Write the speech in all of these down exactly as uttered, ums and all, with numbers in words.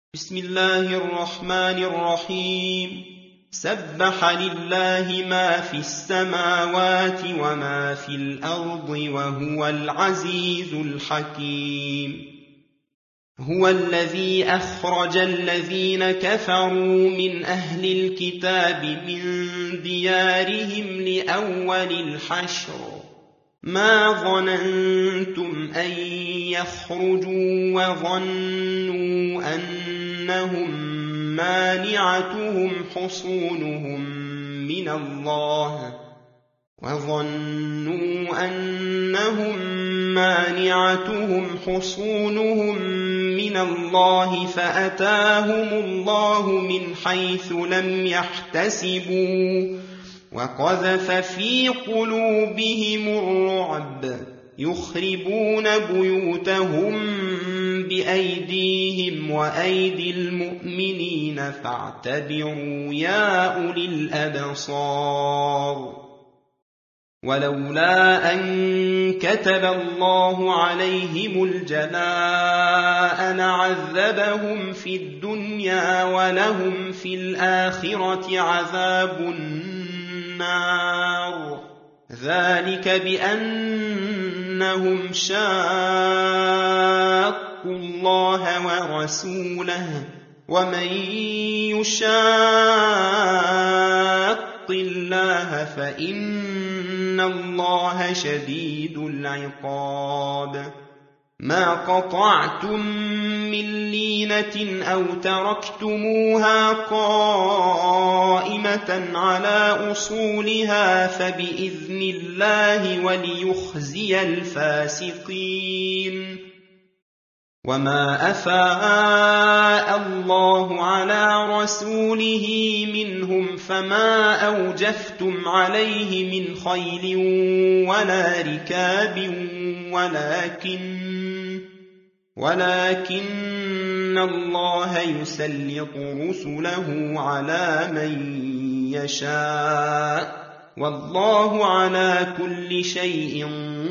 بسم الله الرحمن الرحيم سبح لله ما في السماوات وما في الأرض وهو العزيز الحكيم هو الذي أخرج الذين كفروا من أهل الكتاب من ديارهم لأول الحشر ما ظننتم أن يخرجوا وظنوا أنهم مانعتهم حصونهم من الله وظنوا أنهم مانعتهم حصونهم من الله فأتاهم الله من حيث لم يحتسبوا وقذف في قلوبهم الرعب يخربون بيوتهم بأيديهم وأيدي المؤمنين فاعتبروا يا أولي الأبصار ولولا أن كتب الله عليهم الجلاء لعذبهم في الدنيا ولهم في الآخرة عذاب النار ذلك بأنهم شاقوا الله ورسوله ومن يشاق الله فإن الله شديد العقاب ما قطعتم من لينة أو تركتموها قائمة على أصولها فبإذن الله وليخزي الفاسقين وما أفاء الله على رسوله منهم فما أوجفتم عليه من خيل ولا ركاب ولكن ولكن الله يسلط رسله على من يشاء والله على كل شيء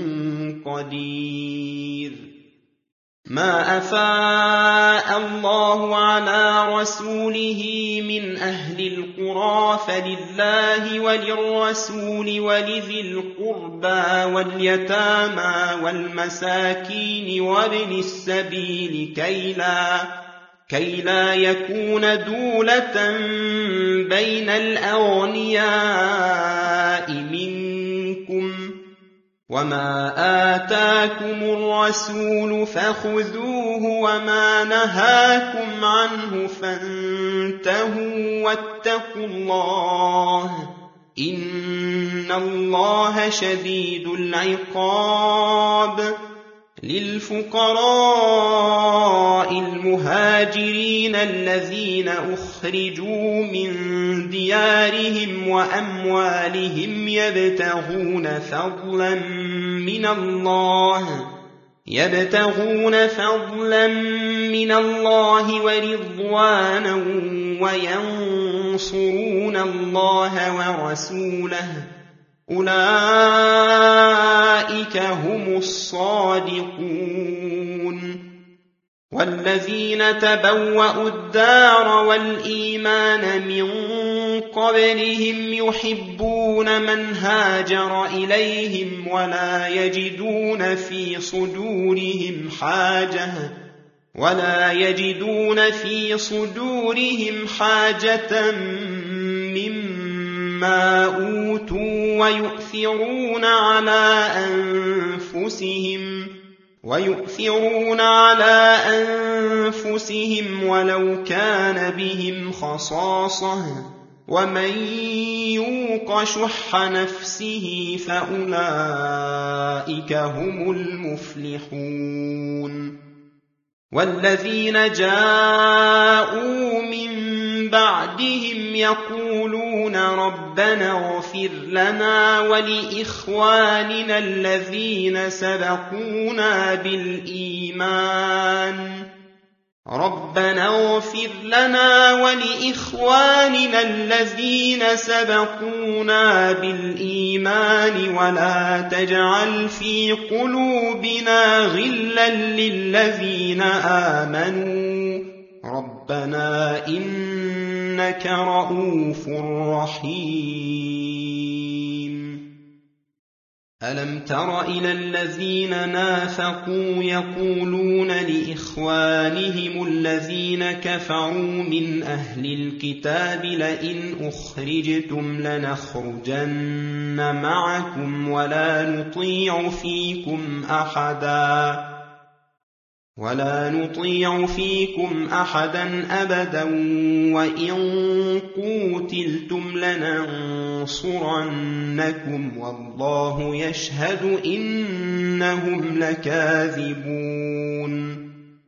قدير ما أفاء الله على رسوله من أهل القرى فلله وللرسول ولذي القربى واليتامى والمساكين وابن السبيل كي لا, كي لا يكون دولة بين الأغنياء منكم وما آتاكم الرسول فخذوه وما نهاكم عنه فانتهوا واتقوا الله إن الله شديد العقاب للفقراء المهاجرين الذين أخرجوا من ديارهم وأموالهم يبتغون فضلا من الله يبتغون فضلا من الله ورضوانا وينصرون الله ورسوله أولئك هم الصادقون والذين تبوأوا الدار والإيمان من قبلهم يحبون من هاجر إليهم ولا يجدون في صدورهم حاجة ولا يجدون في صدورهم حاجة مما أوتوا ويؤثرون على أنفسهم ويؤثرون على أنفسهم ولو كان بهم خصاصة ومن يوق شح نفسه فأولئك هم المفلحون والذين جاءوا من بعدهم يقولون ربنا اغفر لنا ولإخواننا الذين سبقونا بالإيمان ربنا اغفر لنا ولإخواننا الذين سبقونا بالإيمان ولا تجعل في قلوبنا غلا للذين آمنوا رب ربنا إنك رءوف رحيم ألم تر إلى الذين نافقوا يقولون لإخوانهم الذين كفروا من أهل الكتاب لئن أخرجتم لنخرجن معكم ولا نطيع فيكم أحدا ولا نطيع فيكم أحدا أبدا وإن قوتلتم لننصرنكم والله يشهد إنهم لكاذبون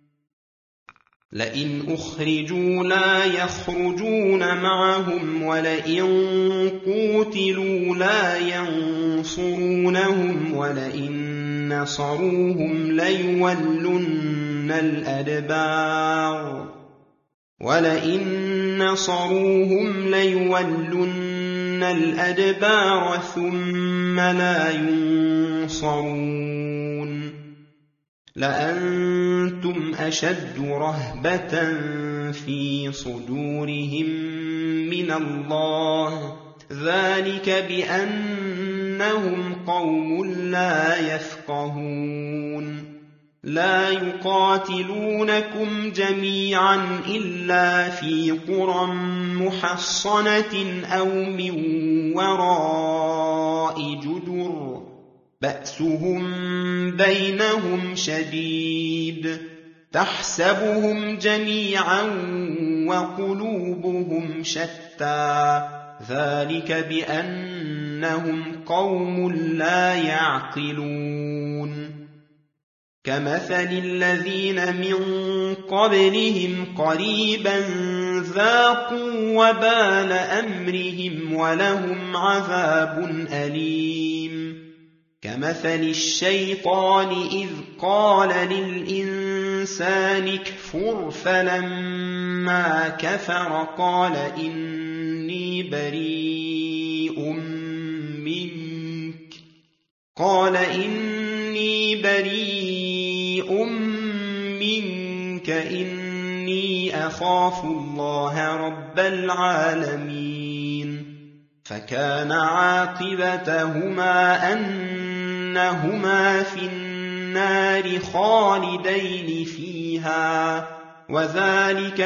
لئن أخرجوا لا يخرجون معهم ولئن قوتلوا لا ينصرونهم ولئن نصروهم ليولن الأدبار ولئن نصروهم ليولن الأدبار ثم لا ينصرون لأنتم أشد رهبة في صدورهم من الله ذلك بأنهم قوم لا يفقهون لا يقاتلونكم جميعا إلا في قرى محصنة أو من وراء جدر بأسهم بينهم شديد تحسبهم جميعا وقلوبهم شتى ذلك بأنهم قوم لا يعقلون كمثل الذين من قبلهم قريبا ذاقوا وبال أمرهم ولهم عذاب أليم كمثل الشيطان إذ قال للإنسان اكفر فلما كفر قال إني بريء منك قال إني بريء منك إني أخاف الله رب العالمين فكان عاقبتهما أنهما في النار خالدين فيها وذلك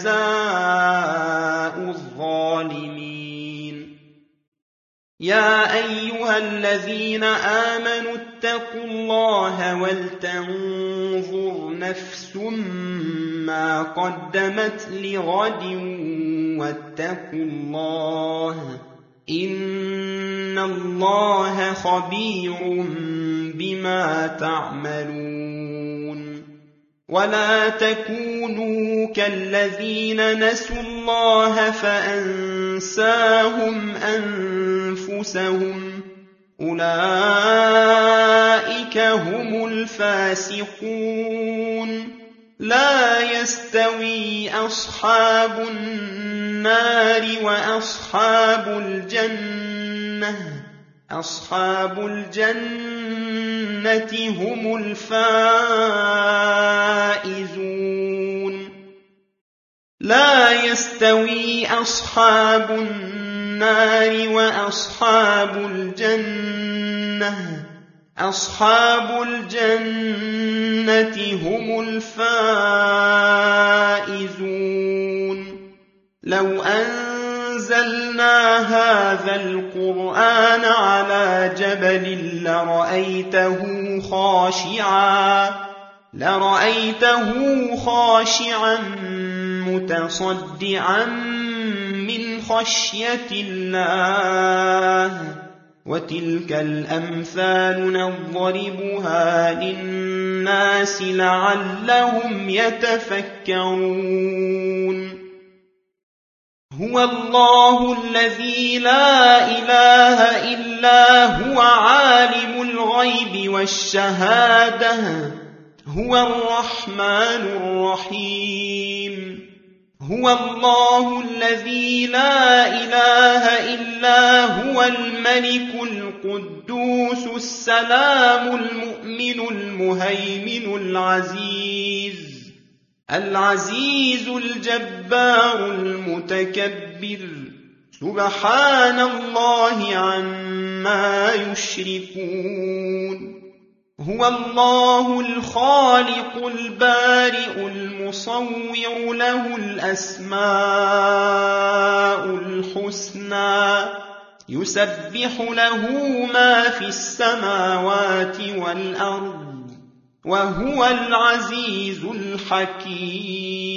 جزاء الظالمين يا أيها الذين آمنوا اتقوا الله ولتنظر نفس ما قدمت لغد واتقوا الله إن الله خبير بما تعملون ولا تكونوا كالذين نسوا الله فأنساهم أنفسهم أولئك هم الفاسقون لا يستوي أصحاب النار وأصحاب الجنة أصحاب الجنة هم الفائزون لا يستوي أصحاب النار وأصحاب الجنة أصحاب الجنة هم الفائزون لو أنزلنا هذا القرآن على جبل لرأيته خاشعا لرأيته خاشعا متصدعا من خشية الله وتلك الأمثال نضربها للناس لعلهم يتفكرون هو الله الذي لا إله إلا هو عالم الغيب والشهادة هو الرحمن الرحيم هو الله الذي لا إله إلا هو الملك القدوس السلام المؤمن المهيمن العزيز العزيز الجبار المتكبر سبحان الله عما يشركون هو الله الخالق البارئ المصور له الأسماء الحسنى يسبح له ما في السماوات والأرض وهو العزيز الحكيم